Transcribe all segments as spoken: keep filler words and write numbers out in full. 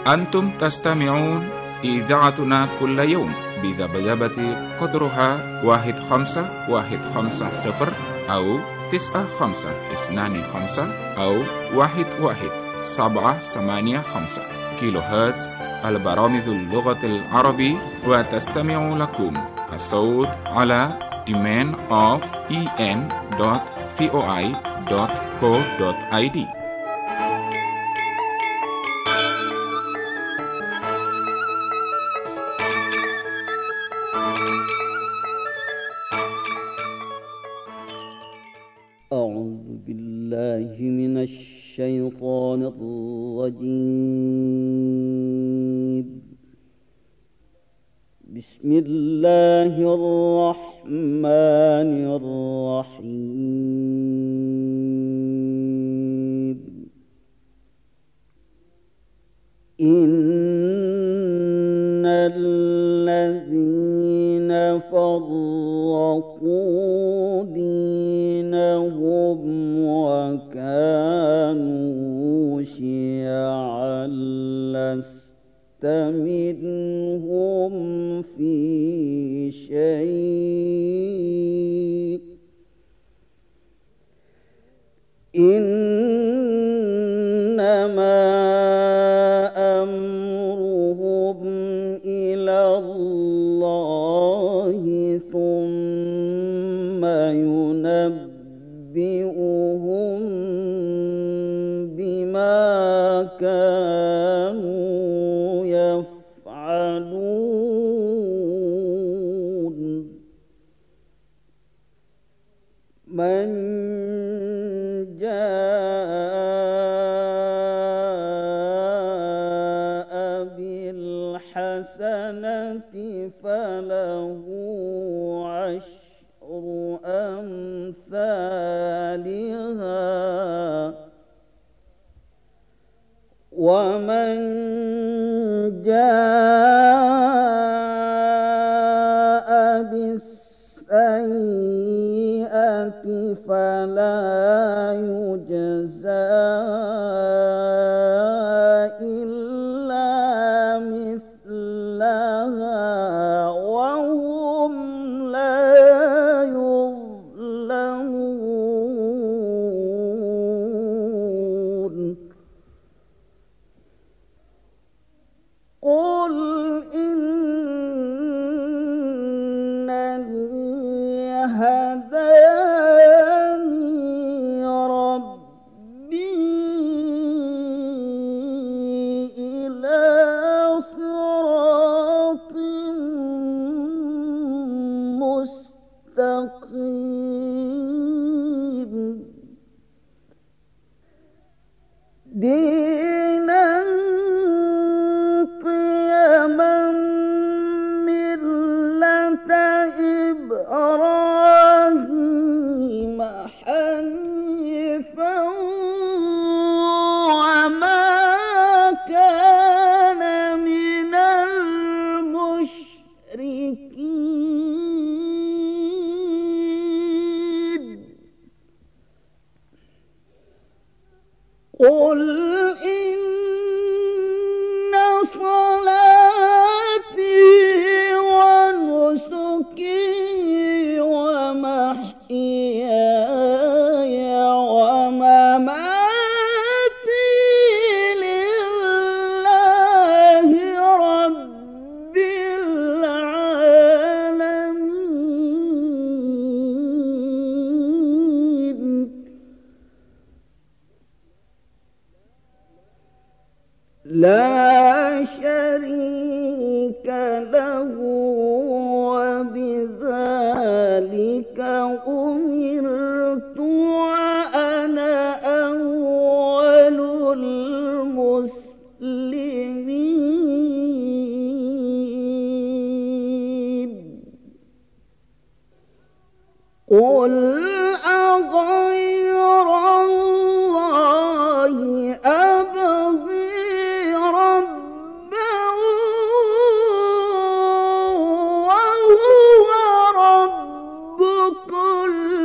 أنتم تستمعون إذاعتنا كل يوم بذبذبة قدرها واحد خمسة واحد خمسة صفر أو تسعة خمسة اثنان خمسة أو واحد واحد سبعة ثمانية خمسة كيلو هرتز. البرامج اللغة العربية، وتستمع لكم الصوت على demand of en dot voi dot co dot id. أعوذ بالله من الشيطان الرجيم. بسم الله الرحمن الرحيم. إن الذين فرقوا دينهم وكانوا شيعا لست منهم في شيء إنما أمرهم إلى الله ثم ينبئهم بما كانوا يفعلون. من جاء بالحسنة فله عشر أمثالها ومن جاء بالسيئة فلا يجزى إلا مثلها وهم لا يظلمون. قل إنني هداني ربي إلى صراط مستقيم دينا قيما ملة إبراهيم حنيفا وما كان من المشركين. قل إن صلاتي ونسكي ومحياي ومماتي لله رب العالمين لا شريك له وبذلك أمرت وأنا أول المسلمين. قل أغير الله أبغي ربا وهو رب كل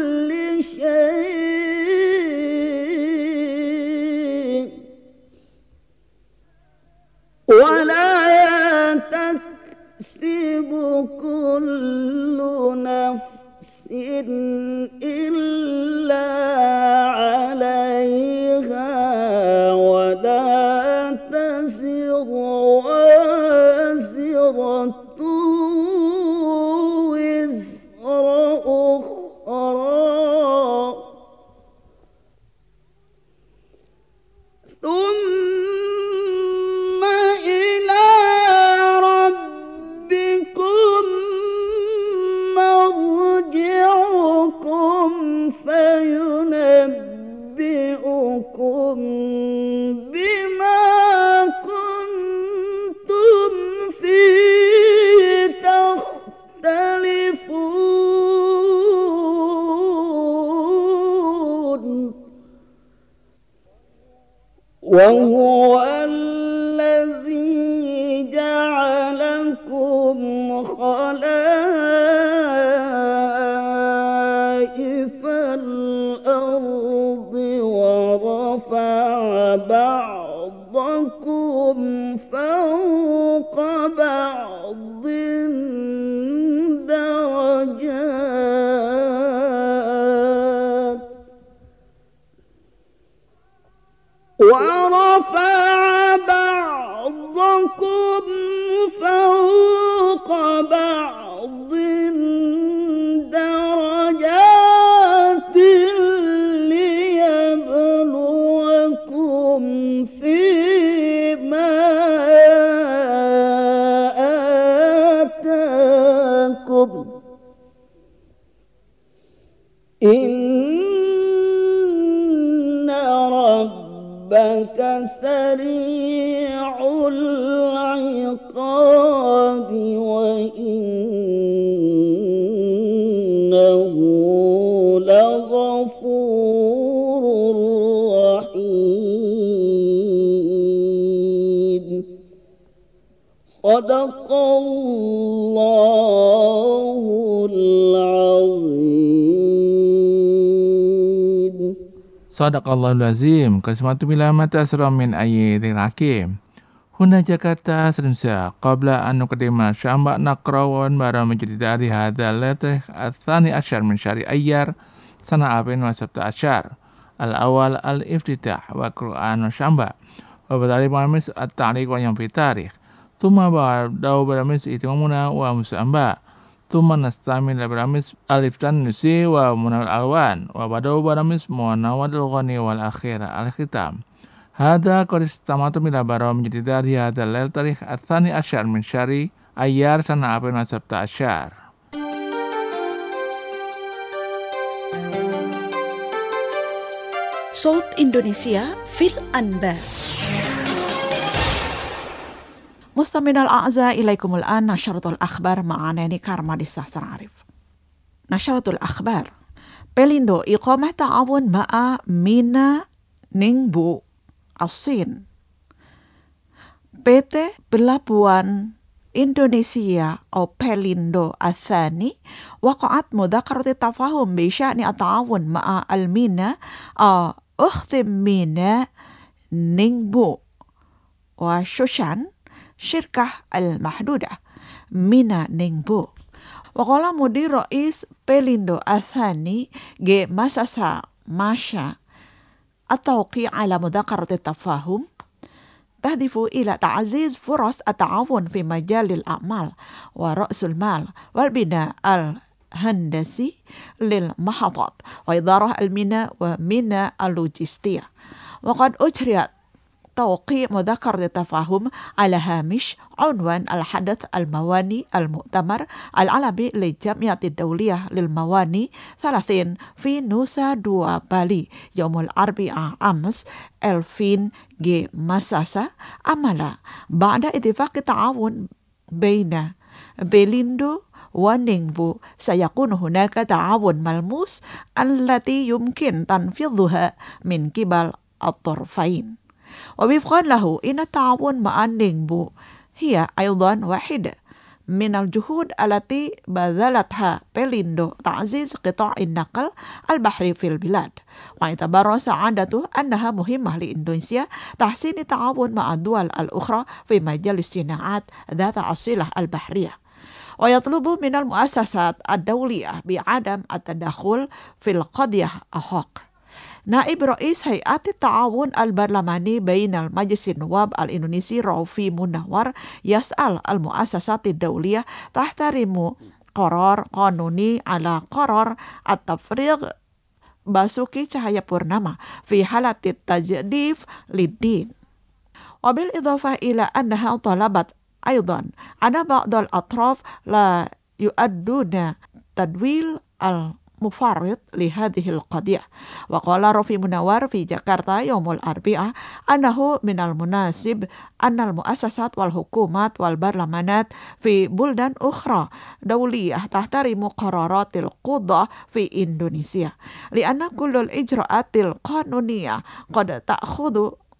ينبئكم بما كنتم فيه تختلفون وهو الذي جعلكم خلائف الأرض ورفع بعضكم فوق بعض درجات ورفع بعضكم فوق بعض درجات ليبلوكم فيما آتاكم إن ربك سريع العقاب وإنه لغفور رحيم صدق الله العظيم. Sadaqallahul azim. Kasimatu bila mata asra min ayatil hakim. Huna Jakarta Indonesia. Qabla an nuqaddima syamba naqrawan bara menjadi dari hadal latih atsani asyar min syari ayyar sana abin wa sabta asyar. Al-awal al-iftitah wa Qur'an wa syamba. Wa badali baramis at-ta'liq wa yang fi tarikh. Thumma ba'daw baramis itimamuna wa musamba. Thumma nastamil baramis aliftan nusi wa munal alwan wa badaw baramis munawadul ghani wal akhir al-khitam. Hada qad istamatu bila bara menjadi dari hadal lail tarikh atsani asyar min syari ayyar sana abin wa sabta asyar. صوت إندونيسيا في الأنباء. مستمعينا الأعزاء إليكم الآن نشرة الأخبار مع ناني كارما دي ساسر عارف. نشرة الأخبار بليندو إقامة تعاون مع مينا نينبو الصين. بي تي Pelabuhan Indonesia أو بليندو الثاني وقعت مذكرة التفاهم بشأن التعاون مع المينا أو أخت مينا نينبو وشوشان شركة المحدودة مينا نينبو. وقال مدير رئيس بليندو الثاني جي مساسا ماشا التوقيع على مذكرة التفاهم تهدف إلى تعزيز فرص التعاون في مجال الأعمال ورأس المال والبناء الهندسي للمحطات وإدارة الميناء وميناء اللوجستية. وقد أجريت توقيع مذكرة التفاهم على هامش عنوان الحدث المواني المؤتمر العالمي للجمعية الدولية للمواني ثلاثين في نوسا دوا بالي يوم الأربعاء أمس ألفين جي مساسا أملا بعد اتفاق تعاون بين بليندو ونينبو سيكون هناك تعاون ملموس التي يمكن تنفيذها من قبل الطرفين. ووفقا له إن التعاون مع نينبو هي أيضا واحدة من الجهود التي بذلتها بليندو تعزيز قطاع النقل البحري في البلاد، واعتبر سعادته أنها مهمة لإندونيسيا تحسين التعاون مع الدول الأخرى في مجال الصناعات ذات الصلة البحرية. ويطلب من المؤسسات الدولية بعدم التدخل في القضية الحق. نائب رئيس هيئة التعاون البرلماني بين المجلس النواب الإندونيسي روفي منور يسأل المؤسسات الدولية تحترم قرار قانوني على قرار التفريغ باسوكي Cahayapurnama في حالة التجديف للدين. وبالإضافة إلى أنها طلبت أيضا أن بعض الأطراف لا يؤدون تدويل مفرط لهذه القضية. وقال رفي منور في جاكرتا يوم الأربعاء أنه من المناسب أن المؤسسات والحكومات والبرلمانات في بلدان أخرى دولية تحترم قرارات القضاء في إندونيسيا، لأن كل الإجراءات القانونية قد تأخذ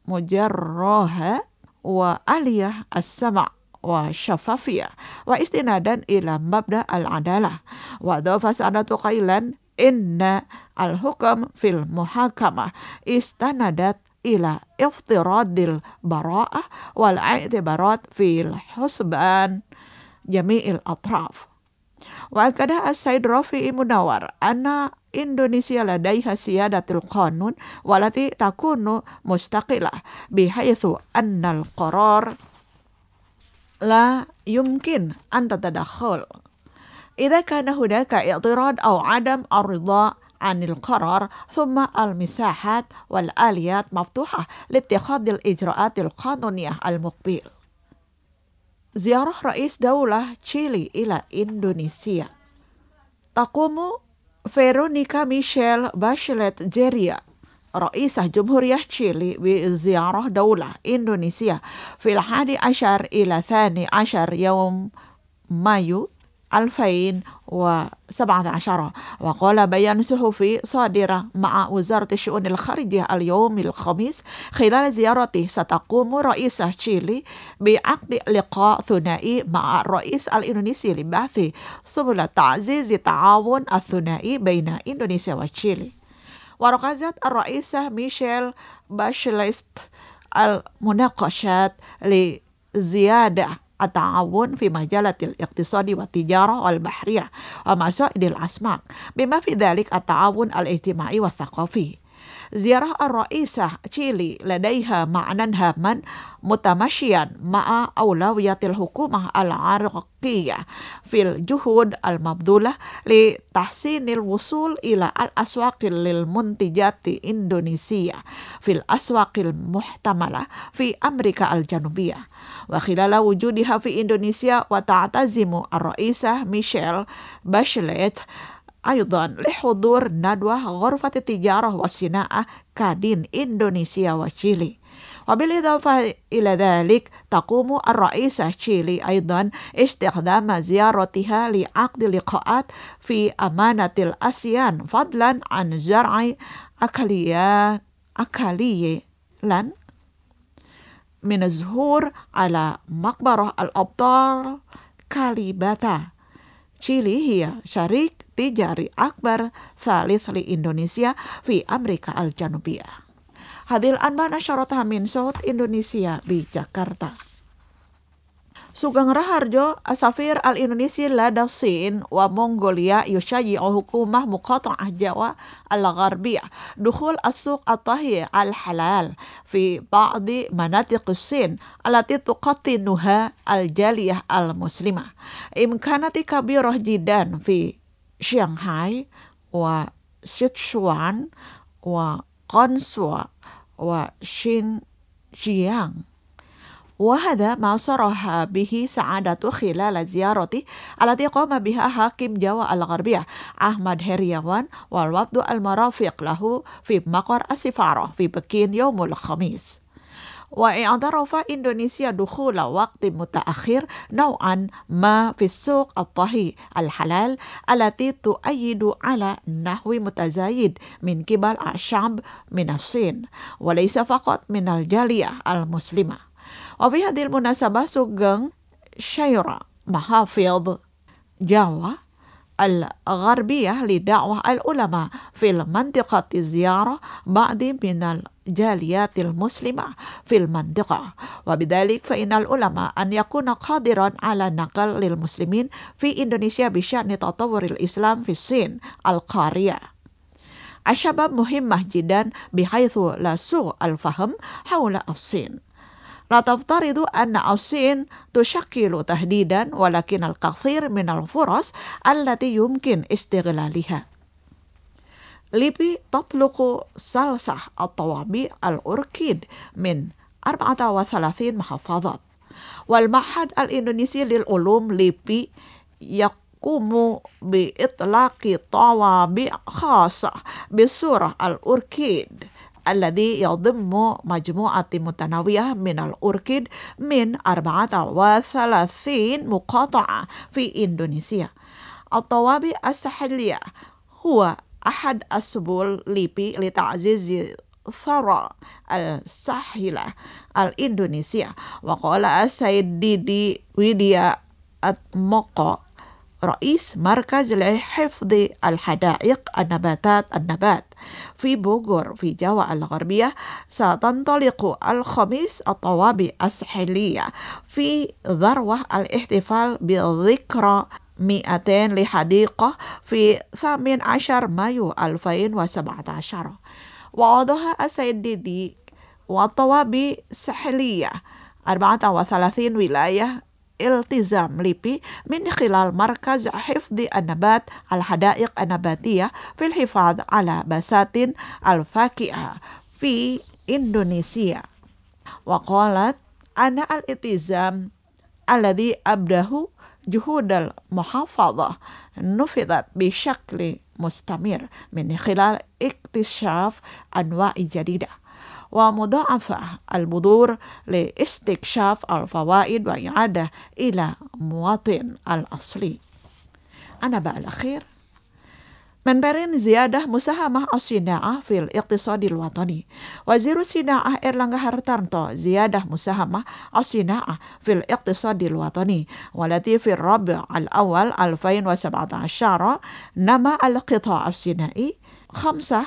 مجراها وآلية السمع وشفافية واستنادا إلى مبدأ العدالة. وأضاف سعادة قائلا إن الحكم في المحاكمة استندت إلى افتراض البراءة والاعتبارات في الحسبان جميع الأطراف. وأكد السيد رفيع منور أن إندونيسيا لديها سيادة القانون والتي تكون مستقلة، بحيث أن القرار لا يمكن أن تتدخل إذا كان هناك اعتراض أو عدم الرضا عن القرار، ثم المساحات والآليات مفتوحة لاتخاذ الإجراءات القانونية المقبل. زيارة رئيس دولة تشيلي إلى إندونيسيا. تقوم فيرونيكا ميشيل باشلت جيريا رئيسة جمهورية تشيلي بزيارة دولة إندونيسيا في الحادي عشر إلى ثاني عشر يوم مايو ألفين وسبعة عشر. وقال بيان صحفي صادر مع وزارة الشؤون الخارجية اليوم الخميس خلال زيارته ستقوم رئيسة تشيلي بعقد لقاء ثنائي مع الرئيس الإندونيسي لبحث سبل تعزيز التعاون الثنائي بين إندونيسيا وتشيلي. وركزت الرئيسة ميشيل باشلت المناقشات لزيادة التعاون في مجالات الاقتصاد والتجارة والبحرية ومصائد الأسماك، بما في ذلك التعاون الاجتماعي والثقافي. زيارة الرئيسة تشيلي لديها معنى هاما متماشيا مع أولوية الحكومة العراقية في الجهود المبذولة لتحسين الوصول إلى الأسواق للمنتجات الإندونيسية في الأسواق المحتملة في أمريكا الجنوبية. وخلال وجودها في إندونيسيا وتعتزم الرئيسة ميشيل باشلت أيضا لحضور ندوة غرفة التجارة والصناعة كادين إندونيسيا وتشيلي. وبالإضافة إلى ذلك تقوم الرئيسة تشيلي أيضا استخدام زيارتها لعقد لقاءات في أمانة الآسيان فضلا عن زرع أكاليا أكاليا لن من الزهور على مقبرة الأبطال كاليباتا. تشيلي هي شريك تجاري أكبر ثالث لإندونيسيا في أمريكا الجنوبية. هذه الأنباء نشرتها من صوت إندونيسيا بجاكرتا. Sugeng Raharjo, Asafir al-Indonesia lada Sin wa Mongolia yushayi'u hukumah muqata'ah Jawa al-Gharbiyah dukhul as-suq at-tahi al-halal fi ba'di manatiq as-Sin allati tuqattinuha al-jaliyah al-muslimah imkanati kabirah jidan fi Shanghai wa Sichuan wa Gansu wa Xinjiang. وهذا ما صرح به سعادته خلال زيارته التي قام بها حاكم جاوا الغربية أحمد هريوان والوفد المرافق له في مقر السفارة في بكين يوم الخميس. واعترف إندونيسيا دخول وقت متأخر نوعا ما في السوق الطهي الحلال التي تؤيد على نحو متزايد من قبل الشعب من الصين وليس فقط من الجالية المسلمة. وفي هذه المناسبة سجن شيرة محافظ جاوا الغربية لدعوة العلماء في المنطقة الزيارة بعض من الجاليات المسلمة في المنطقة، وبذلك فإن العلماء أن يكون قادرا على نقل للمسلمين في إندونيسيا بشأن تطور الإسلام في الصين القارية الشباب مهمة جدا بحيث لا سوء الفهم حول الصين. لا تفترض أن الصين تشكل تهديدا ولكن الكثير من الفرص التي يمكن استغلالها. ليبي تطلق سلسلة الطوابع الأوركيد من أربعة وثلاثين محافظات، والمعهد الإندونيسي للعلوم ليبي يقوم بإطلاق طوابع خاصة بصورة الأوركيد الذي يضم مجموعة متنوعة من الأوركيد من أربعة وثلاثين مقاطعة في إندونيسيا. الطوابع الساحلية هو أحد السبل ليبي لتعزيز الثروة الساحلة الإندونيسية. وقال السيد ديدي ويديا أتموكو رئيس مركز لحفظ الحدائق النباتات النبات في بوغور في جاوا الغربية، ستنطلق الخميس الطوابع الساحلية في ذروة الاحتفال بذكرى مئتين لحديقة في ثامن عشر مايو ألفين وسبعة عشر. وأوضح السيد ديدي والطوابع الساحلية أربعة وثلاثين ولاية التزام ليبي من خلال مركز حفظ النبات الحدائق النباتية في الحفاظ على بساتين الفاكهة في إندونيسيا. وقالت أن الالتزام الذي أبداه جهود المحافظة نفذت بشكل مستمر من خلال اكتشاف أنواع جديدة ومضاعفة البذور لاستكشاف الفوائد وإعادة إلى مواطن الأصلي. النبأ الأخير من بين زيادة مساهمة الصناعة في الاقتصاد الوطني. وزير الصناعة إيرلانغا هارتارتو زيادة مساهمة الصناعة في الاقتصاد الوطني، والتي في الربع الأول ألفين وسبعة عشر نما القطاع الصناعي خمسة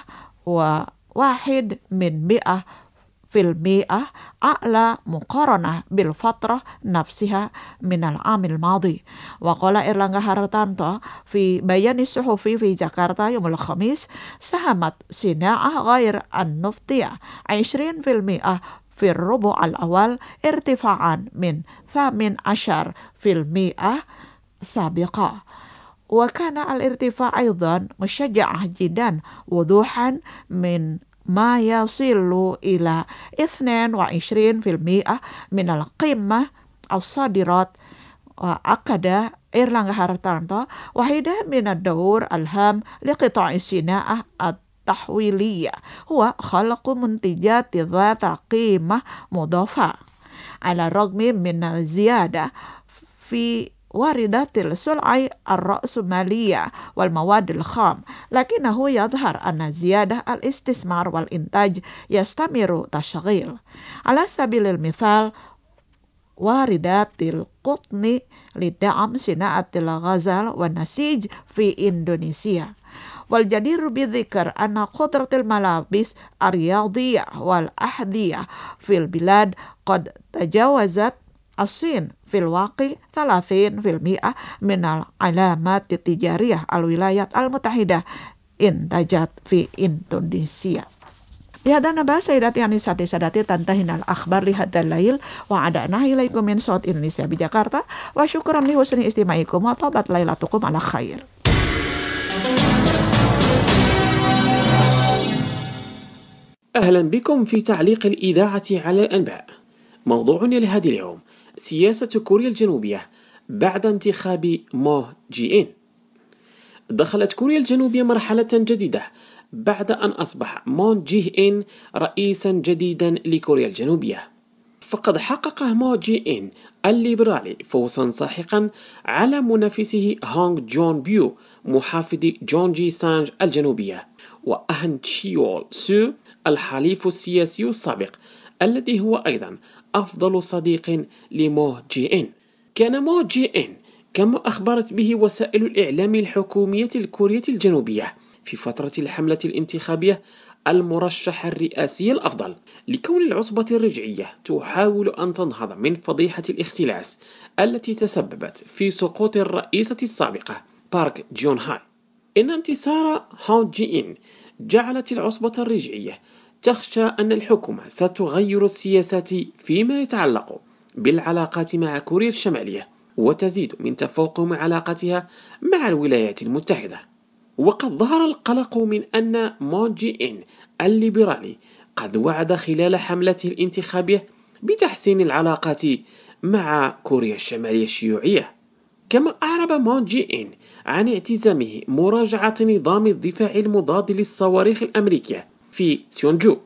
وواحد من مئة في المئة أعلى مقارنة بالفترة نفسها من العام الماضي. وقال إيرلانغا هارتارتو في بيان صحفي في جاكرتا يوم الخميس ساهمت صناعة غير النفطية عشرين بالمئة في الربع الأول ارتفاعا من ثمانية عشر بالمئة سابقا. وكان الارتفاع أيضا مشجع جدا وضوحا من ما يصل إلى اثنين وعشرين بالمئة من القيمة الصادرات. وأكد إيرلانغا هارتارتو واحدة من الدور الهام لقطاع الصناعة التحويلية هو خلق منتجات ذات قيمة مضافة. على الرغم من الزيادة في واردات السلع الرأسمالية والمواد الخام، لكنه يظهر أن زيادة الاستثمار والإنتاج يستمر تشغيل. على سبيل المثال واردات القطن لدعم صناعة الغزل والنسيج في إندونيسيا. والجدير بالذكر أن قدرة الملابس الرياضية والأحذية في البلاد قد تجاوزت الصين في الواقع ثلاثين بالمئة من العلامات التجارية الولايات المتحدة انتجت في إندونيسيا. بهذا النبأ سيداتي أنساتي سادتي تنتهينا الأخبار لهذا الليل، وعدنا إليكم من صوت إندونيسيا بجاكرتا، وشكرا لحسن استماعكم وطابت ليلتكم على خير. أهلا بكم في تعليق الإذاعة على الأنباء. موضوعنا لهذا اليوم: سياسة كوريا الجنوبية بعد انتخاب مو جي إن. دخلت كوريا الجنوبية مرحلة جديدة بعد أن أصبح مون جي إن رئيسا جديدا لكوريا الجنوبية. فقد حقق مو جي إن الليبرالي فوزا ساحقا على منافسه هونغ جون بيو محافظ جونجي سانج الجنوبية، وأهن تشيول سو الحليف السياسي السابق الذي هو أيضا أفضل صديق لمو جي إن. كان مو جي إن كما أخبرت به وسائل الإعلام الحكومية الكورية الجنوبية في فترة الحملة الانتخابية المرشح الرئاسي الأفضل، لكون العصبة الرجعية تحاول أن تنهض من فضيحة الاختلاس التي تسببت في سقوط الرئيسة السابقة بارك جون هاي. إن انتصار هون جي إن جعلت العصبة الرجعية تخشى أن الحكومة ستغير السياسات فيما يتعلق بالعلاقات مع كوريا الشمالية، وتزيد من تفاقم علاقتها مع الولايات المتحدة. وقد ظهر القلق من أن مون جي إن الليبرالي قد وعد خلال حملته الانتخابية بتحسين العلاقات مع كوريا الشمالية الشيوعية. كما أعرب مون جي إن عن اعتزامه مراجعة نظام الدفاع المضاد للصواريخ الأمريكية في سيونجو.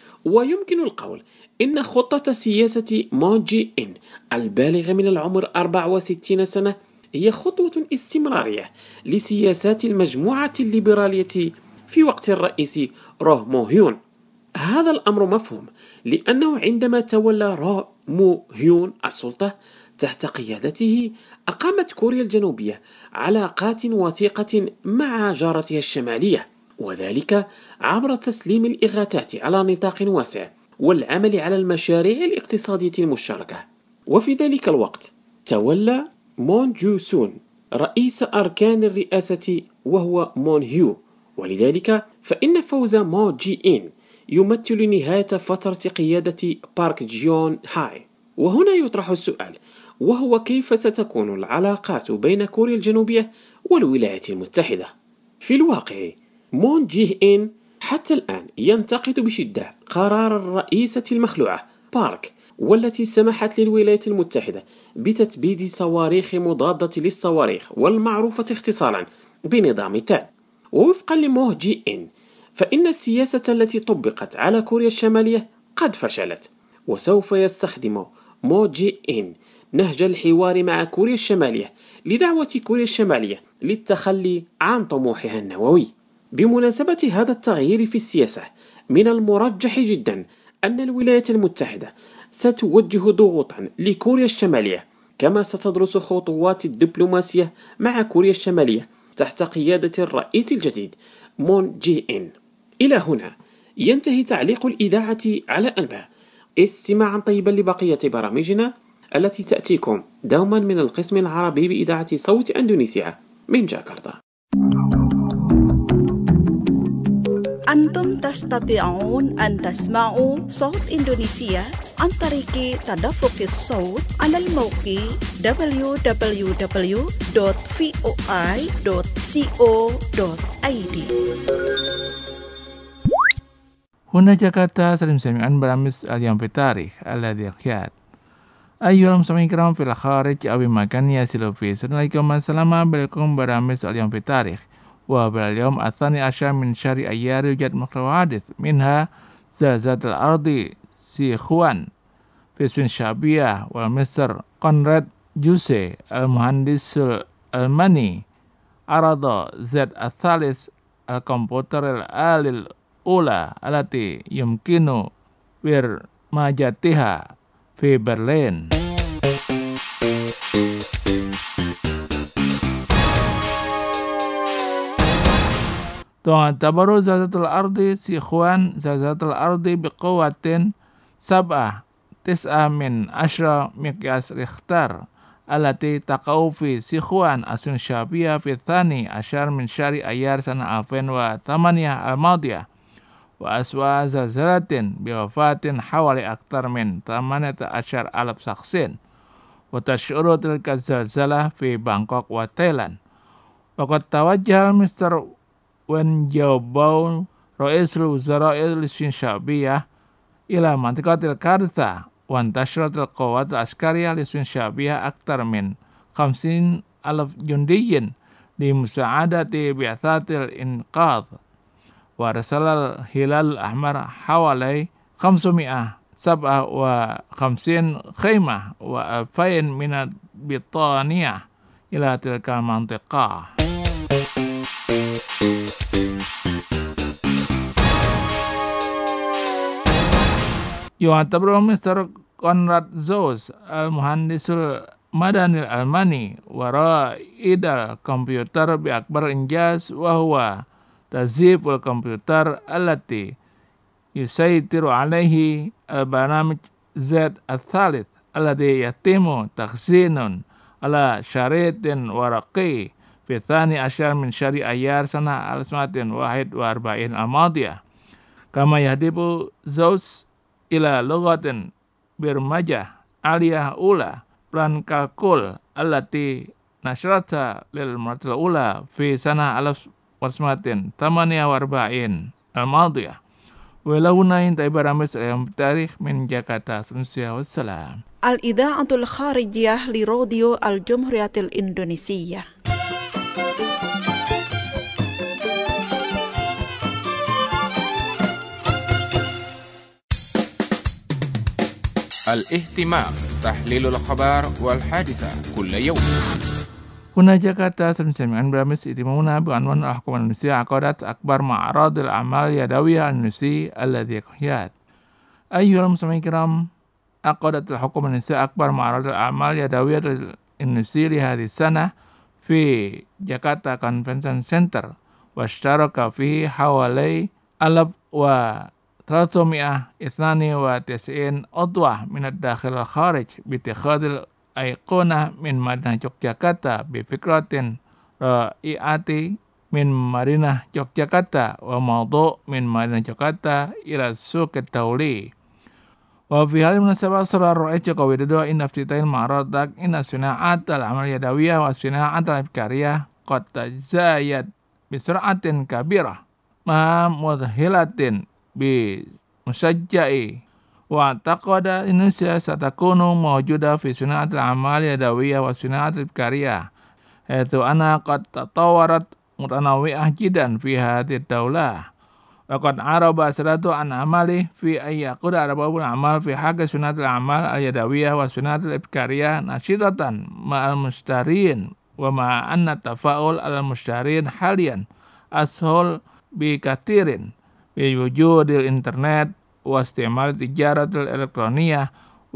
ويمكن القول إن خطة سياسة مون جي إن البالغ من العمر أربعة وستين سنة هي خطوة استمرارية لسياسات المجموعة الليبرالية في وقت الرئيس روه مو هيون. هذا الأمر مفهوم لأنه عندما تولى روه مو هيون السلطة تحت قيادته أقامت كوريا الجنوبية علاقات وثيقة مع جارتها الشمالية، وذلك عبر تسليم الإغاثات على نطاق واسع والعمل على المشاريع الاقتصادية المشتركة. وفي ذلك الوقت تولى مون جو سون رئيس أركان الرئاسة وهو مون هيو، ولذلك فإن فوز مون جي إن يمثل نهاية فترة قيادة بارك جيون هاي. وهنا يطرح السؤال، وهو كيف ستكون العلاقات بين كوريا الجنوبية والولايات المتحدة؟ في الواقع مون جي إن حتى الآن ينتقد بشدة قرار الرئيسة المخلوعة بارك، والتي سمحت للولايات المتحدة بتتبيد صواريخ مضادة للصواريخ والمعروفة اختصارا بنظام تاد. ووفقا لمون جي إن فإن السياسة التي طبقت على كوريا الشمالية قد فشلت، وسوف يستخدم مون جي إن نهج الحوار مع كوريا الشمالية لدعوة كوريا الشمالية للتخلي عن طموحها النووي. بمناسبة هذا التغيير في السياسة، من المرجح جدا أن الولايات المتحدة ستوجه ضغوطا لكوريا الشمالية، كما ستدرس خطوات الدبلوماسية مع كوريا الشمالية تحت قيادة الرئيس الجديد مون جي إن. إلى هنا ينتهي تعليق الإذاعة على الأنباء. استماعا طيبا لبقية برامجنا التي تأتيكم دوما من القسم العربي بإذاعة صوت أندونيسيا من جاكرتا. أنتم تستطيعون أن تسمعوا صوت إندونيسيا عن طريق تدفق الصوت على الموقع دبليو دبليو دبليو دوت فوي دوت كو دوت اي دي. هنا جاكرتا سلام سميعا برامج اليوم في التاريخ الذي يخيات أيها المستمعين الكرام في الخارج أو مكان يصل فيه. Assalamualaikum عليكم برامج اليوم في التاريخ. وباليوم الثاني عشر من شهر أيار يوجد حوادث منها زلزال الأرض سيخوان في سنشابية ومصر. كونراد جوسي المهندس الألماني عرض زد الثالث الكمبيوتر الآلة الأولى التي يمكن برمجتها في برلين. تعتبر زلزلة الأرض سيخوان زلزلة الأرض بقوة سبعة تسعة من عشرة مقياس ريختر التي تقع في سيخوان السنشابية في الثاني عشر من شهر أيار سنة ألفين وثمانية الماضية، وأسوأ زلزلة بوفاة حوالي أكثر من ثمانية عشر ألف شخص. وتشعر تلك الزلزلة في بانكوك وتايلاند. وقد توجه مستر ون جاوباو رئيس الوزراء السنشابية إلى منطقة الكارثة، وانتشرت القوات العسكرية للسنشابية أكثر من خمسين ألف جندي لمساعدة بعثات الإنقاذ. ورسل الهلال الأحمر حوالي خمسمائة وسبعة وخمسين خيمة وألفين من البطانية إلى تلك المنطقة. يعتبر مستر كونراد زوس المهندس المدني الألماني ورائد الكمبيوتر بأكبر إنجاز، وهو تزييف الكمبيوتر التي يسيطر عليه البرنامج زد الثالث الذي يتم تخزينه على شريط ورقي في الثاني عشر من شهر أيار سنة ألف وتسعمائة وواحد وأربعين الماضية. كما يهدف زوس إلى لغة برمجة عالية أولى بلان كالكول التي نشرتها للمرة الأولى في سنة ألف وتسعمائة وثمانية وأربعين الماضية. ولهنا ينتهي برامج اليوم في التاريخ من جاكرتا. والسلام. الإذاعة الخارجية لراديو الجمهورية الإندونيسية. الاهتمام تحليل الأخبار والحادثة كل يوم. هنا جاكرتا سمسمين برامج اهتمامنا بعنوان الحكومة الإندونيسية عقدت أكبر معرض الأعمال اليدوية الإندونيسي الذي يحيط. أيها المستمعين الكرام، عقدت الحكومة الإندونيسية أكبر معرض الأعمال اليدوية الإندونيسي لهذه السنة في جاكرتا كونفنشن سنتر، واشترك فيه حوالي ألف وثلاثمائة واثنان وتسعين عضو من الداخل والخارج باتخاذ الأيقونة من مدينة يوغياكرتا بفكرة رائعة من مدينة يوغياكرتا وموضوع من مدينة يوغياكرتا إلى السوق الدولي. وفي هذه المناسبة أصر الرئيس جوكو ويدودو إن افتتاح المعرض إن صناعة الأعمال اليدوية والصناعة الابتكارية قد تزايد بسرعة كبيرة مع مذهلة بمشجع، واعتقد إندونيسيا ستكون موجودة في صناعة الأعمال اليدوية والصناعة الابتكارية، حيث أنها قد تطورت متنوعة جدا في هذه الدولة. وقد عرب أسرته عن عمله في أن يقود أرباب الأعمال في حق صناعة الأعمال اليدوية والصناعة الابتكارية نشيطة مع المشترين، ومع أن التفاعل على المشترين حاليا أسهل بكثير بوجود الإنترنت واستعمال التجارة الإلكترونية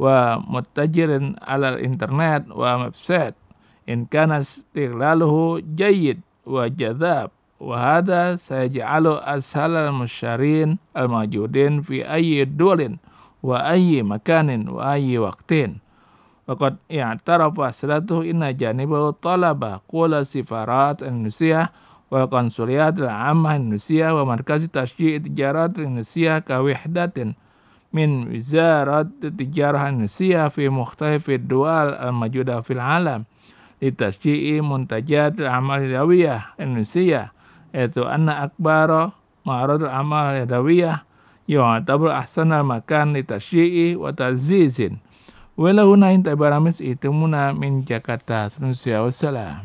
ومتجر على الإنترنت ومبسات، إن كان استغلاله جيد وجذاب، وهذا سيجعله أسهل المشترين الموجودين في أي دول وأي مكان وأي وقت. وقد اعترف أسرته إن جانبه طلب كل السفارات الإندونيسية والقنصليات العامة الإندونيسية ومركز تشجيع التجارة الإندونيسية كوحدة من وزارة التجارة الإندونيسية في مختلف الدول الموجودة في العالم لتشجيع منتجات الأعمال اليدوية الإندونيسية، حيث أن أكبر معرض الأعمال اليدوية يعتبر أحسن المكان لتشجيع وتعزيز. ولهنا انتهى برامج اهتمامنا من جاكرتا. والسلام.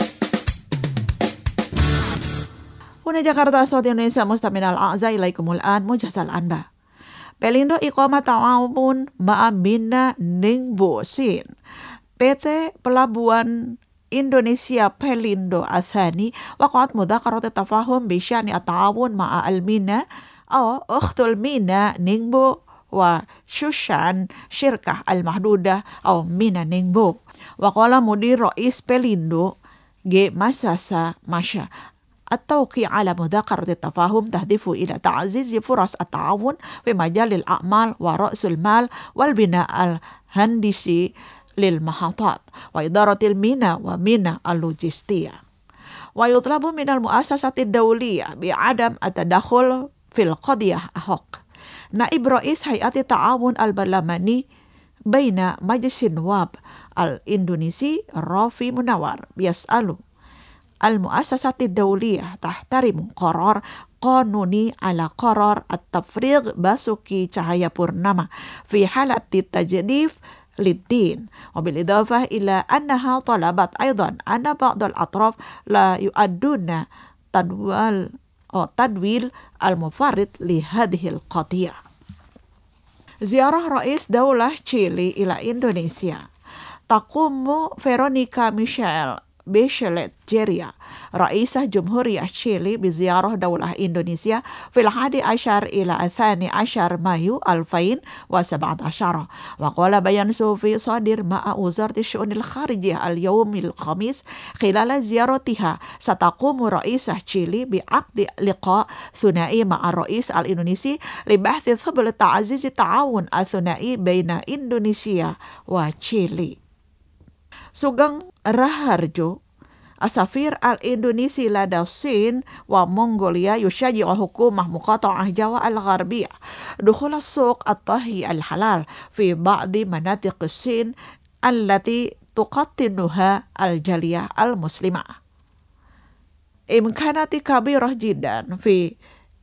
هنا جاكرتا صوت إندونيسيا مستمعينا الأعزاء، إليكم الآن موجز الأنباء. Pelindo Iqamah Ta'awun Ma'amina Ningbo Sin P T Pelabuhan Indonesia Pelindo Athani وقعت مذاكرة التفاهم بشأن التعاون مع المينا أو أخت المينا نينبو وشوشان شركة المحدودة أو مينا نينبو. وقال مدير رئيس بيليندو G Masasa Masha التوقيع على مذاكرة التفاهم تهدف إلى تعزيز فرص التعاون في مجال الأعمال ورأس المال والبناء الهندسي للمحطات وإدارة الميناء وميناء اللوجستية. ويطلب من المؤسسة الدولية بعدم التدخل في القضية أحق. نائب رئيس هيئة التعاون البرلماني بين مجلس النواب الإندونيسي رافي منور يسأل المؤسسة الدولية تحترم قرار قانوني على قرار التفريغ باسوكي تشاهياپurnama في حالة التجديف للدين، وبالإضافة إلى أنها طلبت أيضا أن بعض الأطراف لا يؤدون تدويل أو تدويل المفرط لهذه القضية. زيارة رئيس دولة تشيلي إلى إندونيسيا. تقوم فيرونيكا ميشيل بيشلت جيريا رئيسة جمهورية تشيلي بزيارة دولة إندونيسيا في الحادي عشر إلى الثاني عشر مايو ألفين وسبعة عشر. وقال بيان صحفي صادر مع وزارة الشؤون الخارجية اليوم الخميس خلال زيارتها ستقوم رئيسة تشيلي بعقد لقاء ثنائي مع الرئيس الإندونيسي لبحث سبل تعزيز التعاون الثنائي بين إندونيسيا وتشيلي. Sugeng Raharjo السفير الإندونيسي لدى الصين ومنغوليا يشجع حكومة مقاطعة جاوا الغربية دخول السوق الطهي الحلال في بعض مناطق الصين التي تقطنها الجالية المسلمة. إمكانات كبيرة جدا في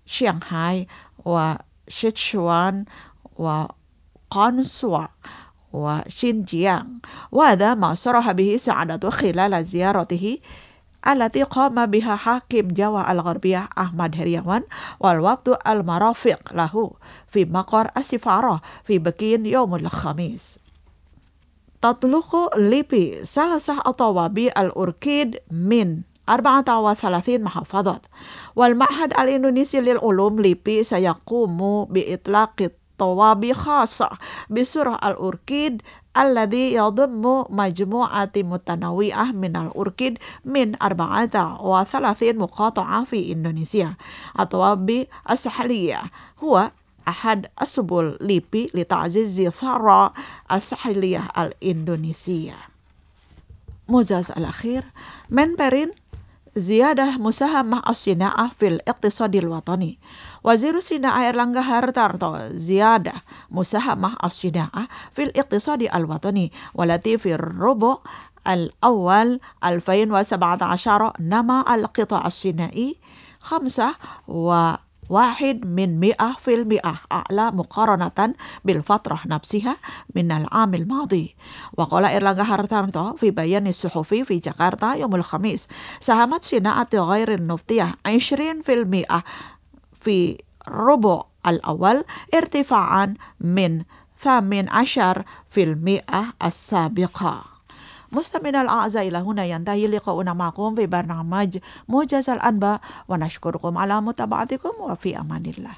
شنغهاي وشيتشوان وقانسوا وشينجيانغ، وهذا ما صرح به سعادته خلال زيارته التي قام بها حاكم جاوا الغربية أحمد هرياwan والوفد المرافق له في مقر السفارة في بكين يوم الخميس. تطلق ليبي ثلاثة طوابع الأوركيد من أربعة وثلاثين محافظة، والمعهد الإندونيسي للعلوم ليبي سيقوم بإطلاق طوابع خاصة بسرعة الأوركيد الذي يضم مجموعة متنوعة من الأوركيد من أربعة وثلاثين مقاطعة في إندونيسيا. الطوابع الساحلية هو أحد السبل ليبي لتعزيز الثروة الساحلية الإندونيسية. موجز الأخير من برين زيادة مساهمة الصناعة في الاقتصاد الوطني. وزير الصناعة إرلانغا هارتارتو زيادة مساهمة الصناعة في الاقتصاد الوطني، والتي في الربع الأول ألفين وسبعة عشر نما القطاع الصناعي خمسة وواحد من مئة في المئة أعلى مقارنة بالفترة نفسها من العام الماضي. وقال إرلانغا هارتارتو في بيان صحفي في جاكرتا يوم الخميس: ساهمت صناعة غير النفطية عشرين في المئة في الربع الأول ارتفاعا من ثمانية عشر في المئة السابقة. مستمعينا الأعزاء، إلى هنا ينتهي لقاؤنا معكم في برنامج موجز الأنباء، ونشكركم على متابعتكم وفي أمان الله.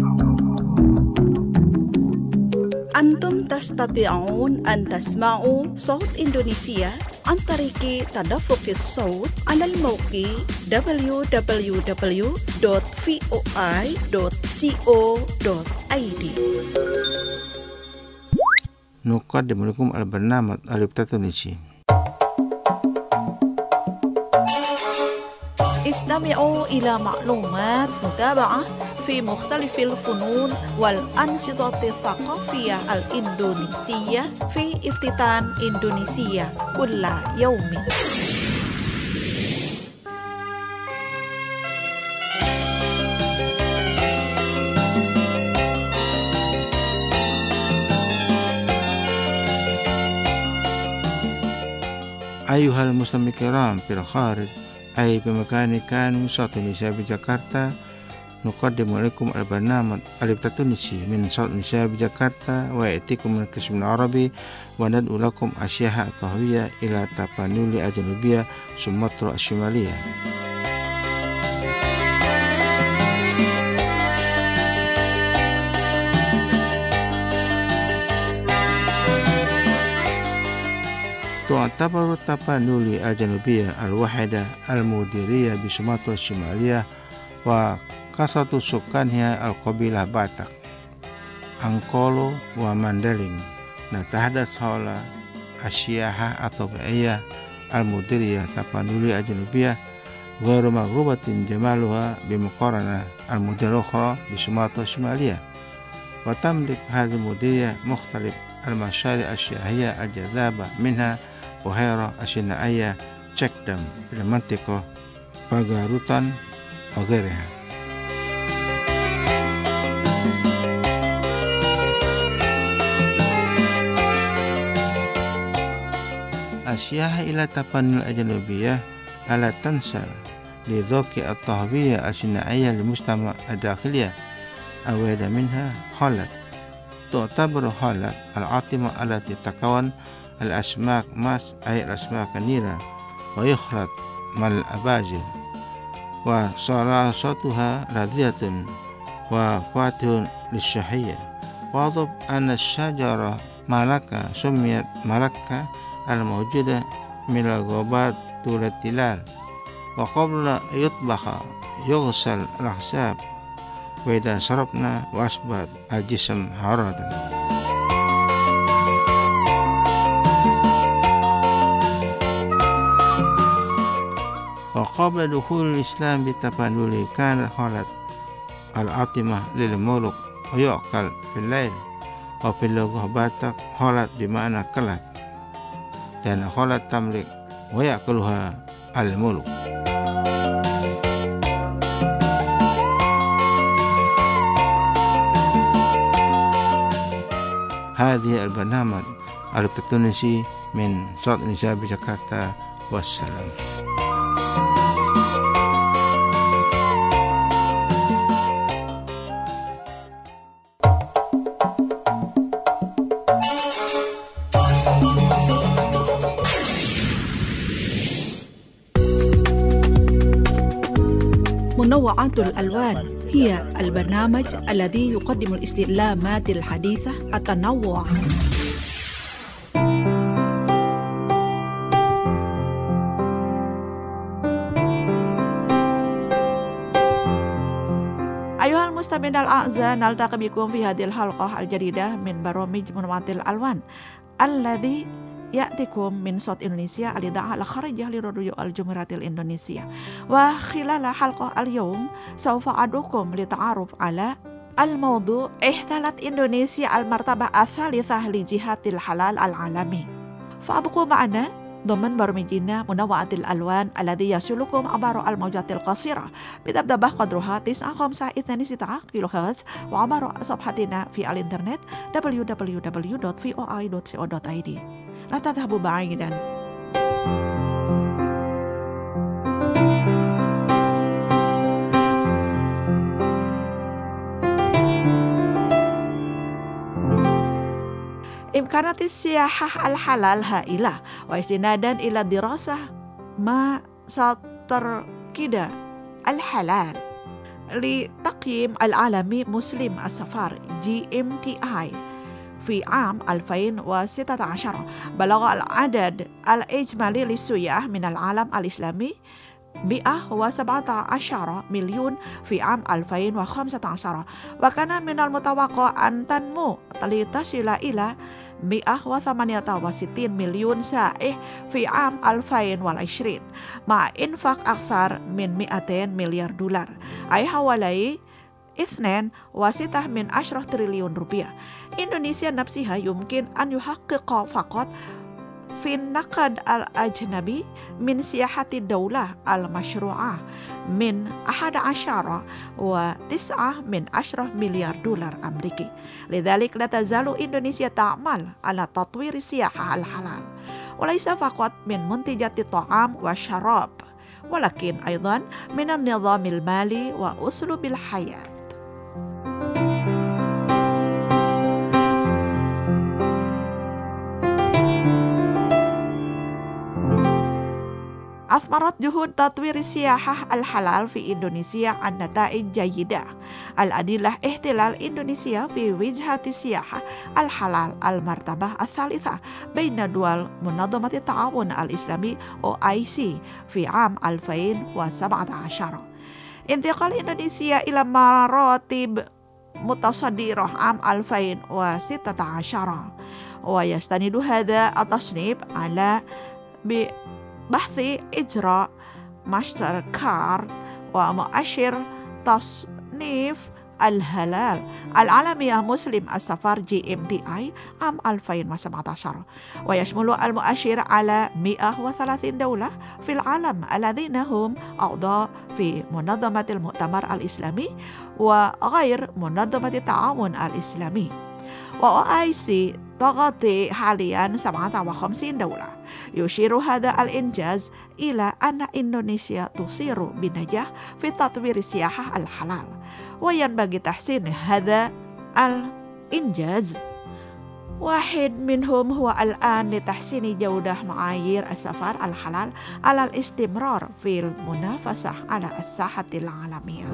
أنتم تستطيعون أن تسمعوا صوت إندونيسيا عن طريق تدفق الصوت على الموقع دبليو دبليو دبليو دوت فوي دوت كو دوت اي دي. نقدم لكم البرنامج الإبتدائي. استمعوا إلى معلومات متابعة في مختلف الفنون والأنشطة الثقافية الإندونيسية في افتتان إندونيسيا كل يوم. أيها المستمعين الكرام في الخارج أي بمكان كان صوت إندونيسيا بجاكرتا، نقدم لكم البرنامج الإبتدائي من صوت إندونيسيا بجاكرتا، ويأتيكم من القسم العربي، وندعو لكم أشياء طهوية إلى تابانولي الجنوبية سومطرة الشمالية. تعتبر تابانولي الجنوبية الوحيدة المديرية بسومطرة الشمالية، وكثرة سكانها القبيلة باتك، أنكولو وماندلين. نتحدث حول أشياء الطبيعية المديرية تابانولي الجنوبية غير مغروبة جمالها بمقارنة المديرية الأخرى بسومطرة الشمالية، وتملك هذه المديرية مختلف المشاريع السياحية الجذابة، منها بحيرة الصناعية تشيكدام في المنطقة باغاروتان وغيرها. السياحة إلى تابانولي الجنوبية لا تنسى لذوق الطهوية الصناعية للمجتمع الداخلية، أولا منها هولت. تعتبر هولت العاصمة التي تكون الأسماك ماس أي الأسماك النيرة، ويخلط مع الأباجل، وصراصتها لذيذة وفاتحة للشهية. واضح أن الشجرة ملكة سميت ملكة الموجودة من الغابات طول التلال، وقبل يطبخ يغسل الأعشاب، وإذا شربنا وأصبح الجسم حرارة. وقبل دخول الإسلام بتابانولي كانت هولت العاصمة للملوك، ويؤكل في الليل. وفي اللغة باتك هولت بمعنى كلت، لأن هولت تملك ويأكلها الملوك. هذه البرنامج Alif Tunisi min Saud Indonesia Jakarta. Wassalam. منوعات الألوان هي البرنامج الذي يقدم الاستعلامات الحديثة التنوع. أيها المستمعين الأعزاء، نلتقي بكم في هذه الحلقة الجديدة من برامج منوعات الألوان الذي يأتيكم من صوت إندونيسيا الإذاعة الخارجية لراديو الجمهورية الإندونيسية. وخلال حلقة اليوم سوف أدعوكم للتعرف على الموضوع احتلت إندونيسيا المرتبة الثالثة لجهة الحلال العالمي. فأبقوا معنا ضمن برنامجنا منوعات الألوان الذي يصلكم عبر الموجات القصيرة بتبدأ قدرها تسعة خمسة اثنين ستة كيلو هرتز وعبر صفحتنا في الإنترنت دبليو دبليو دبليو دوت في او اي دوت سي او دوت اي دي. لا تذهبوا بعيدا. إمكانات السياحة الحلال هائلة، واستنادا إلى الدراسة ما ستركد الحلال لتقييم العالمي مسلم السفر جي إم تي آي في عام ألفين وستة عشر بلغ العدد الإجمالي للسياح من العالم الإسلامي مئة وسبعة عشر مليون في عام ألفين وخمسة عشر، وكان من المتوقع أن تنمو لتصل إلى مئة وثمانية وستين مليون سائح في عام ألفين وعشرين مع إنفاق أكثر من مئتين مليار دولار، أي حوالي اثنين وستة من عشرة تريليون روبيا. إندونيسيا نفسها يمكن أن يحقق فقط في النقد الأجنبي من سياحة الدولة المشروعة من أحد عشر وتسعة من عشرة مليار دولار أمريكي. لذلك لا تزال إندونيسيا تعمل على تطوير السياحة الحلال، وليس فقط من منتجات الطعام والشراب، ولكن أيضا من النظام المالي وأسلوب الحياة. أثمرت جهود تطوير السياحة الحلال في إندونيسيا النتائج جيدة. الأدلة احتلال إندونيسيا في وجهة السياحة الحلال المرتبة الثالثة بين دول منظمة التعاون الإسلامي أو آي سي في عام ألفين وسبعة عشر. انتقال إندونيسيا إلى مراتب متصدرة عام ألفين وستة عشر، ويستند هذا التصنيف على بحث إجراء ماستر كارد ومؤشر تصنيف الهلال العالمي مسلم السفر جي إم تي آي عام ألفين وسبعة عشر، ويشمل المؤشر على مئة وثلاثين دولة في العالم الذين هم أعضاء في منظمة المؤتمر الإسلامي وغير منظمة التعاون الإسلامي. و آي سي تغطي حاليا سبعة وخمسين دولة. يشير هذا الإنجاز إلى أن إندونيسيا تسير بنجاح في تطوير السياحة الحلال، وينبغي تحسين هذا الإنجاز. واحد منهم هو الآن لتحسين جودة معايير السفر الحلال على الاستمرار في المنافسة على الساحة العالمية.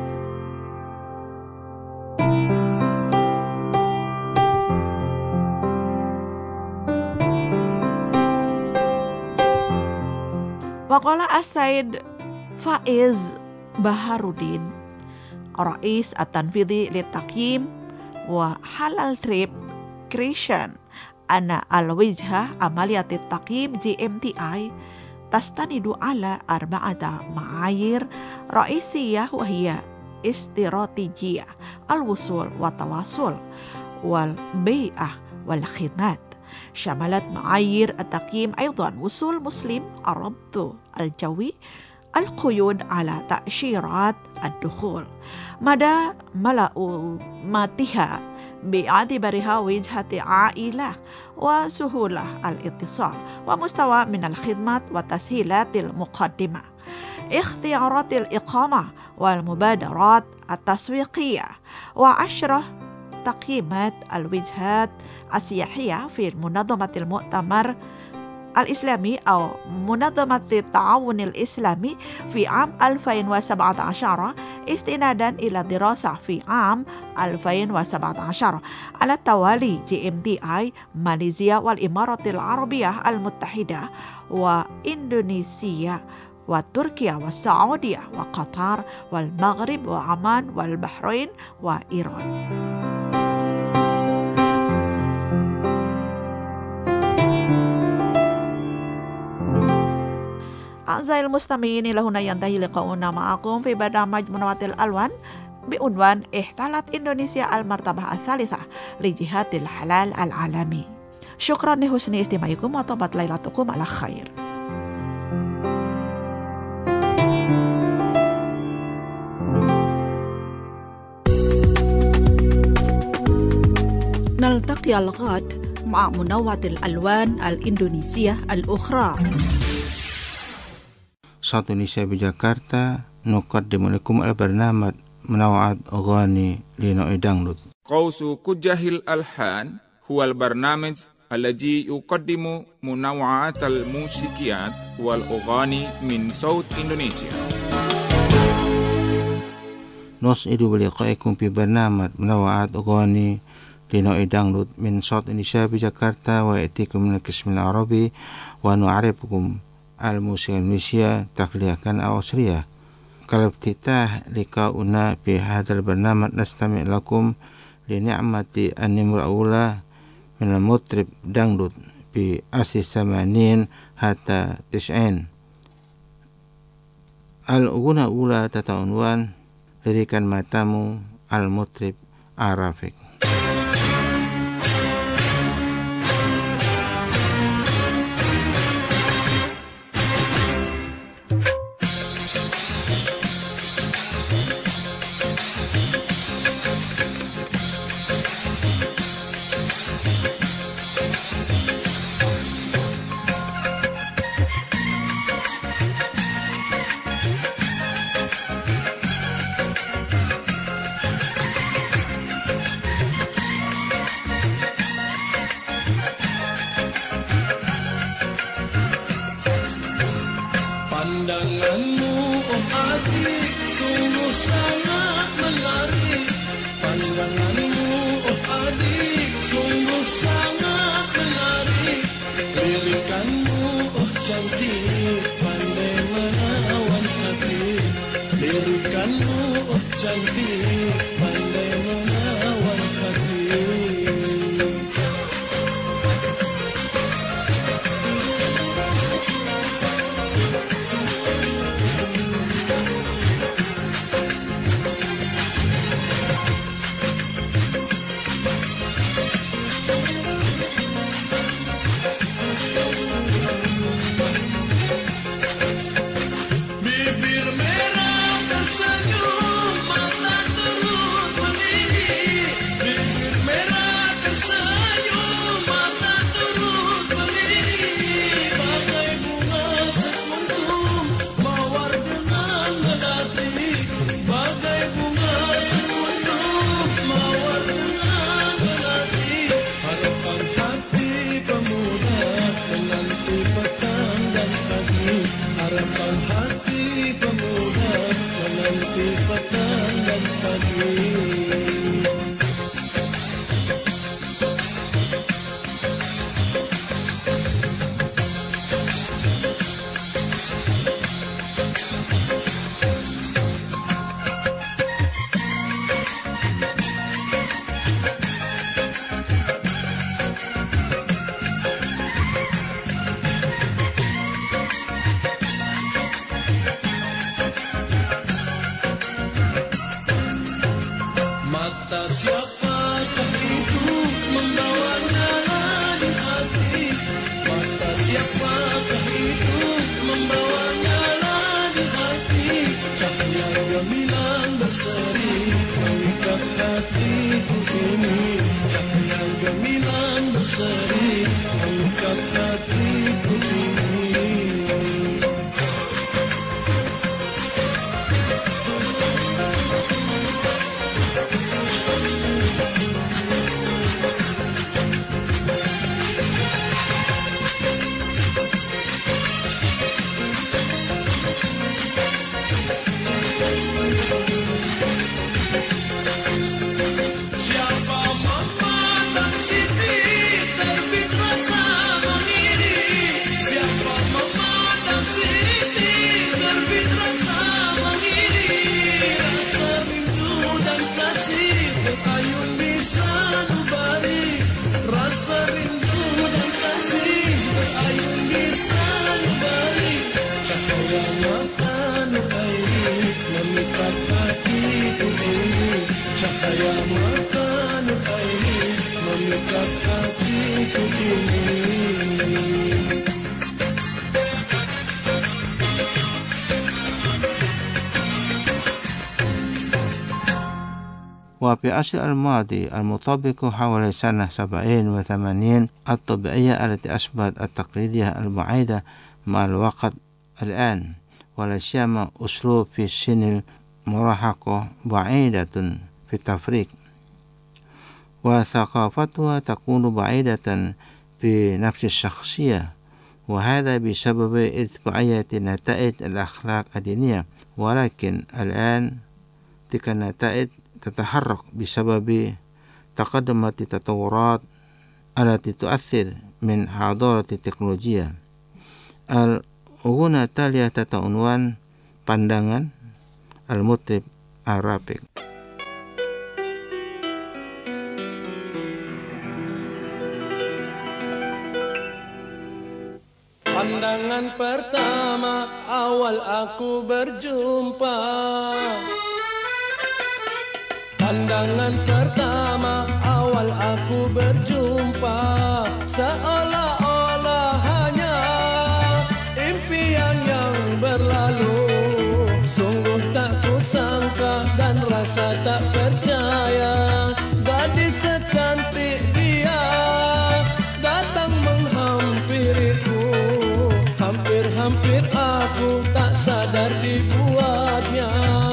وقال السيد فائز بهارودين رئيس التنفيذي للتقييم وحلال تريب كريشن أن الوجهة عملية التقييم جي إم تي آي تستند على أربعة معايير رئيسية، وهي استراتيجية، الوصول والتواصل، والبيئة والخدمات. شملت معايير التقييم أيضا وصول مسلم، الربط الجوي، القيود على تأشيرات الدخول، مدى ملؤومتها باعتبارها وجهة عائلة، وسهولة الاتصال ومستوى من الخدمات وتسهيلات المقدمة. اختيارات الإقامة والمبادرات التسويقية. وعشرة تقييمات الوجهات السياحية في منظمة المؤتمر الإسلامي أو منظمة التعاون الإسلامي في عام ألفين وسبعة عشر استنادا إلى دراسة في عام ألفين وسبعة عشر. على التوالي جي إم دي آي ماليزيا والإمارات العربية المتحدة وإندونيسيا وتركيا والسعودية وقطر والمغرب وعمان والبحرين وإيران. أعزائي المستمعين، إلى هنا ينتهي لقاؤنا معكم في برنامج منوات الألوان بعنوان احتلت إندونيسيا المرتبة الثالثة لجهاد الحلال العالمي. شكرا لحسن استماعكم وطابت ليلتكم على خير. نلتقي الغد مع منوعة الألوان الإندونيسية الأخرى. صوت Indonesia بجاكرتا نقدم لكم البرنامج منوعات أغاني لنوع دانلود. قوس كجه الألحان هو البرنامج الذي يقدم منوعات الموسيقيات والأغاني من صوت إندونيسيا. نسعد بلقائكم في برنامج منوعات أغاني لنوع دانلود من صوت إندونيسيا بجاكرتا، ويأتيكم من القسم العربي ونعرفكم الموسيقى الإندونيسية تقليديا أو أصلية. كالافتتاح لقاؤنا في هذا البرنامج نستمع لكم لنعمة النمر الأولى من المطرب دانلود في أسي الثمانين حتى تسعين. الأغنية الأولى تتعنوان Lirikan Matamu المطرب Arafiq. Pandanganmu oh adik sungguh sangat menarik. Pandanganmu oh adik sungguh sangat menarik. Lirikanmu oh cantik pandai menawan hati. Lirikanmu oh cantik pandai menawan hati. Mata siapakah itu membawanya di hati? Mata siapakah itu membawanya di hati? Cahaya gemilang berseri mengikat hatiku ini. Cahaya gemilang berseri angkat hatiku ini. Cahaya mata nur air memikat hatiku ini. وفي أصل الماضي المطابق حوالي سنة سبعين وثمانين الطبيعية التي أصبحت التقليدية البعيدة مع الوقت الآن، ولا سيما أسلوب في سن المراهقة بعيدة في التفريق، وثقافتها تكون بعيدة في نفس الشخصية، وهذا بسبب ارتفاعية نتائج الأخلاق الدينية. ولكن الآن تلك النتائج تتحرك بسبب تقدم التطورات التي تؤثر من حضارة التكنولوجيا. الأغنية التالية تحت عنوان Pandangan المطرب الرابق. Pandangan pertama awal aku berjumpa. Pandangan pertama awal aku berjumpa, seolah-olah hanya impian yang berlalu. Sungguh tak kusangka dan rasa tak percaya, gadis secantik dia datang menghampiriku. Hampir-hampir aku tak sadar dibuatnya.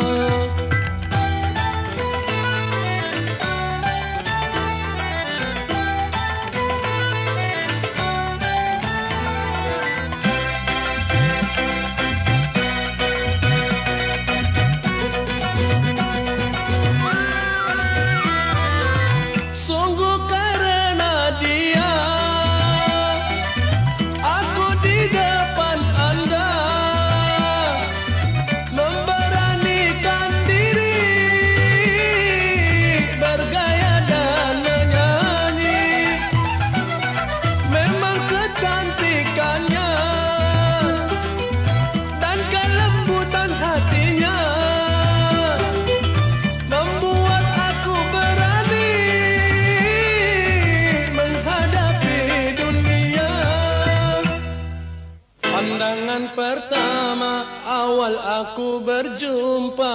Pertama awal aku berjumpa.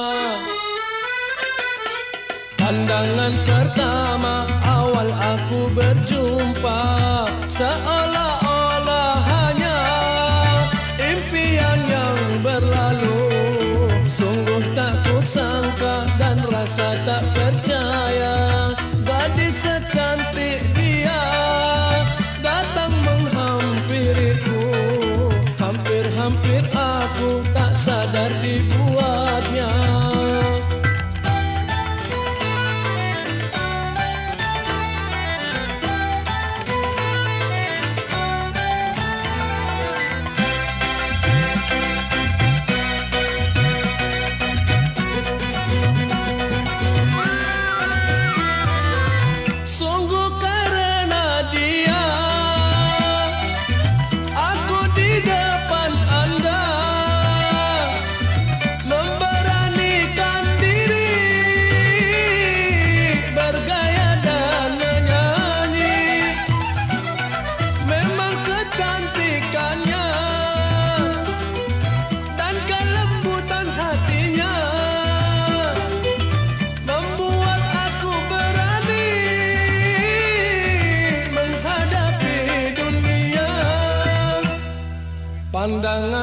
Pandangan pertama awal aku berjumpa, seolah-olah hanya impian yang berlalu. Sungguh tak kusangka dan rasa tak percaya, gadis secantik dia datang menghampiriku. Hampir-hampir aku tak sadar dibuatnya.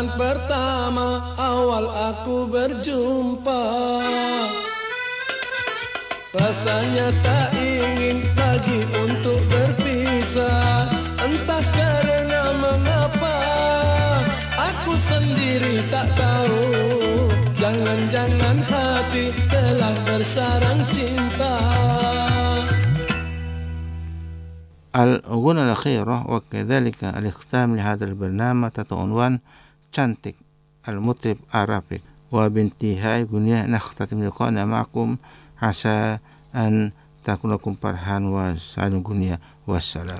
Bulan pertama awal aku berjumpa, rasanya tak ingin lagi untuk berpisah. Entah karena mengapa aku sendiri tak tahu, jangan-jangan hati telah bersarang cinta. الغنى الأخيرة وكذلك الاختتام لهذا البرنامج تحت عنوان cantik المطرب أرابيك. وبانتهاء غنية نختتم لقاءنا معكم، عسى أن تكون لكم فرحان وسعيد غنية، والسلام.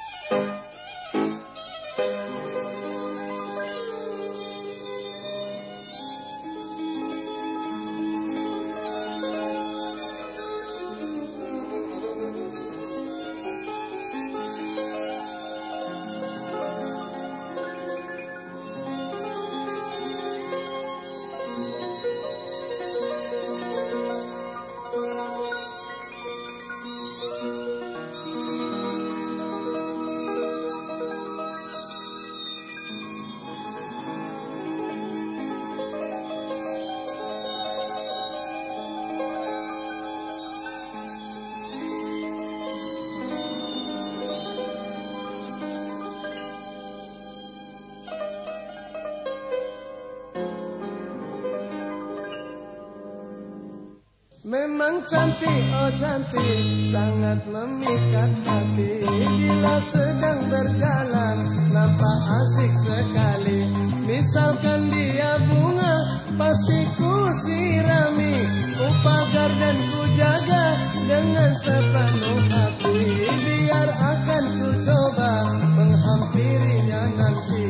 Memang cantik, oh cantik, sangat memikat hati. Bila sedang berjalan, nampak asik sekali. Misalkan dia bunga, pasti ku sirami. Ku pagar dan ku jaga dengan sepenuh hati. Biar akan ku coba menghampirinya nanti.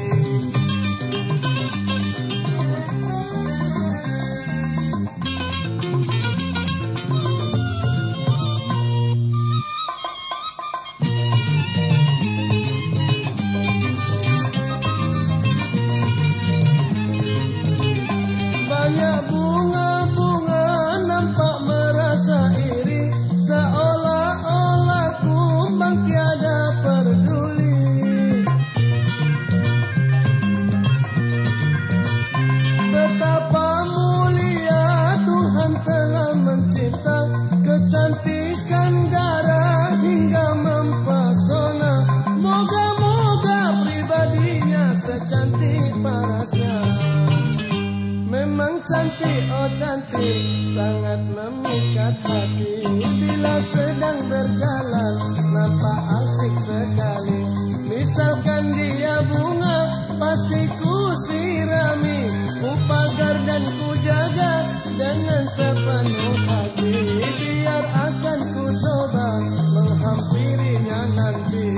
Banyak bunga-bunga nampak merasa iri, seolah-olah kumbang tiada peduli. Betapa mulia Tuhan telah mencipta, kecantikan darah hingga mempesona. Moga-moga pribadinya secantik parasnya. Memang cantik, oh cantik, sangat memikat hati. Bila sedang berjalan, nampak asik sekali. Misalkan dia bunga, pasti ku sirami. Ku pagar dan ku jaga dengan sepenuh hati. Biar akan ku coba menghampirinya nanti.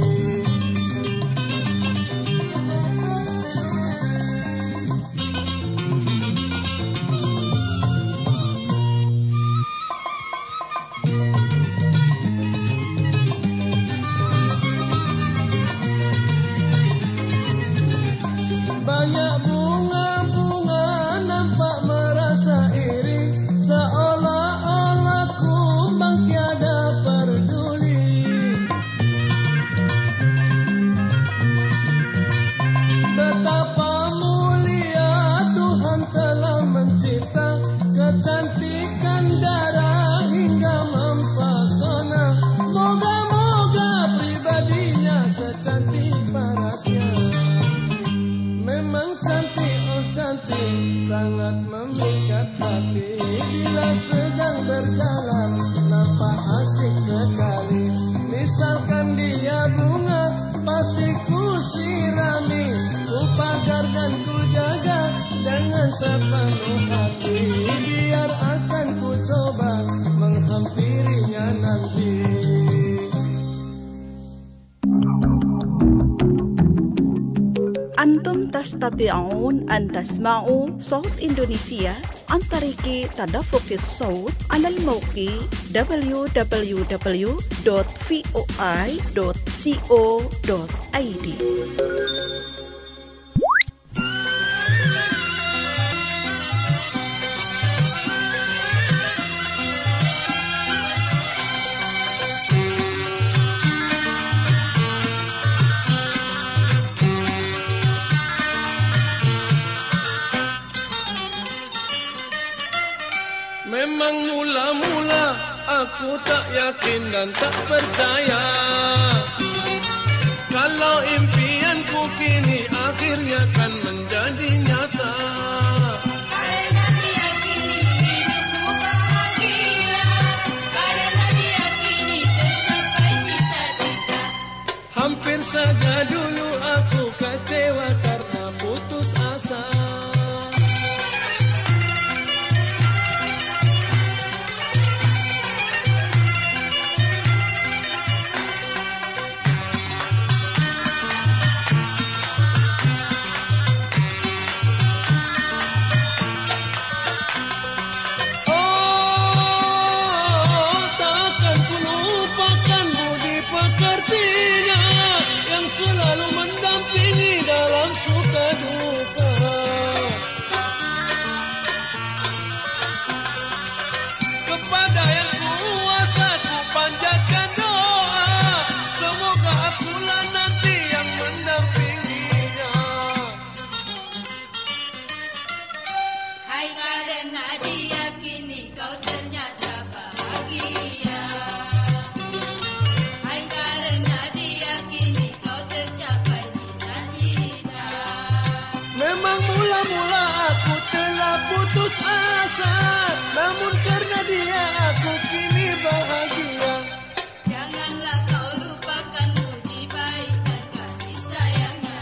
Banyak bunga-bunga nampak merasa iri, seolah-olah kumbang tiada peduli. Betapa mulia Tuhan telah mencipta, kecantikan darah hingga mempesona. Moga-moga pribadinya secantik parasnya. Memang cantik, oh cantik, sangat memikat hati. Bila sedang berjalan, nampak asik sekali. Misalkan dia bunga, pasti ku sirami. Ku pagar dan ku jaga dengan sepenuh hati. Biar akan ku coba menghampirinya nanti. أنتم تستطيعون أن تسمعوا صوت إندونيسيا عن طريق تدفق الصوت على الموقع دبليو دبليو دبليو دوت فوي دوت كو دوت اي دي. aku tak yakin dan tak percaya. Kalau impianku kini akhirnya kan menjadi nyata. Karena diyakini hidupku bahagia, karena diyakini tercapai cita-cita. Hampir saja dulu aku kecewa karena putus asa. Selalu mendampingi dalam suka duka. Kepada yang kuasa ku panjatkan doa, semoga akulah nanti yang mendampinginya. Hai karena diyakini kau ternyata bahagia. Hai karena diyakini tercapai cita-cita. Memang mula-mula aku telah putus asa, namun karena dia aku kini bahagia. Janganlah kau lupakan budi baik dan kasih sayangnya.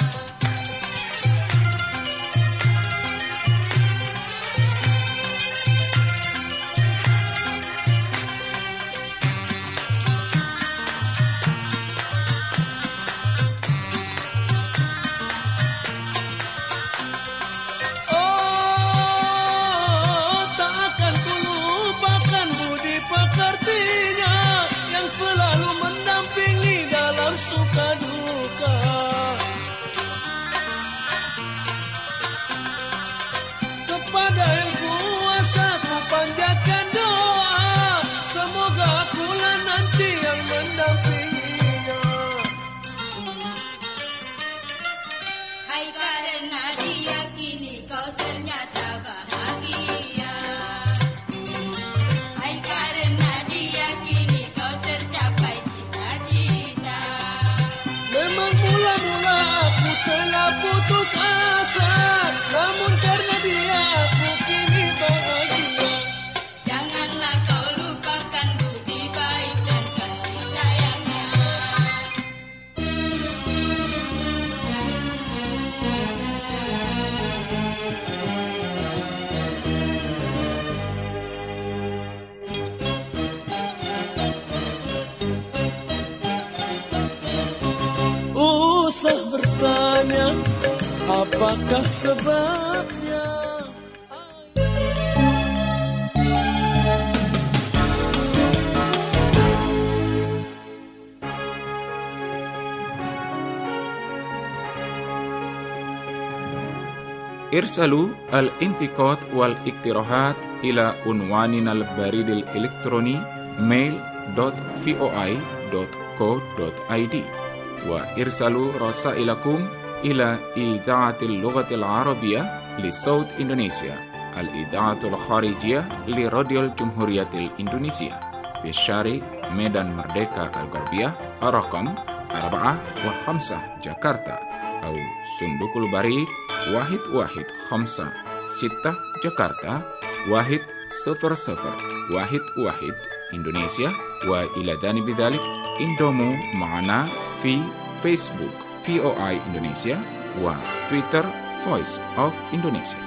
Selalu mendampingi dalam suka duka. Kepada yang kuasa ku panjatkan doa, semoga akulah nanti yang mendampinginya. Hai karena diyakini kau ternyata bahagia. Hai karena diyakini tercapai cita-cita. Memang mula-mula aku telah putus asa, namun karena dia aku kini bahagia. Janganlah kau lupakan budi baik dan kasih sayangnya. Usah bertanya apakah sebabnya. ارسلوا الانتقاد والاقتراحات إلى عنواننا البريد الإلكتروني mail dot voi dot co dot id وارسلوا رسائلكم إلى إذاعة اللغة العربية لصوت إندونيسيا الإذاعة الخارجية لراديو الجمهورية الإندونيسية في الشارع ميدان مردeka الغربية رقم أربعة وخمسة جاكرتا أو صندوق البريد واحد واحد خمسة ستة جاكرتا واحد صفر صفر واحد واحد إندونيسيا. وإلى جانب ذلك انضموا معنا في فيسبوك في او اي إندونيسيا وتويتر Voice of Indonesia.